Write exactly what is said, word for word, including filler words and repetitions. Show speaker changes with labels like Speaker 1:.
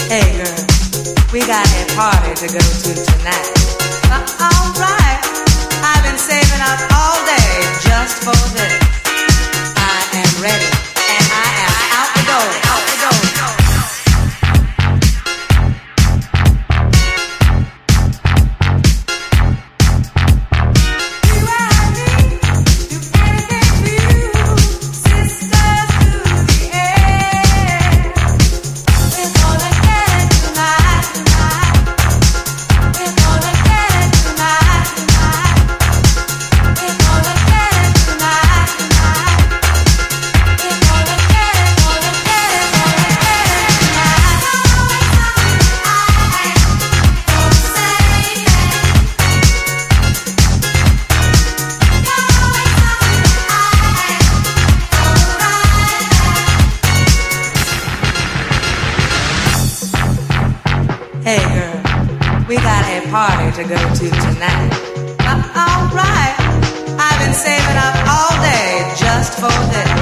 Speaker 1: Hey girl, we got a party to go to tonight. Uh, all right, I've been saving up all day just for this. I am ready and I am out the door, out the door. Hey girl, we got a party to go to tonight. Uh, all right, I've been saving up all day just for this.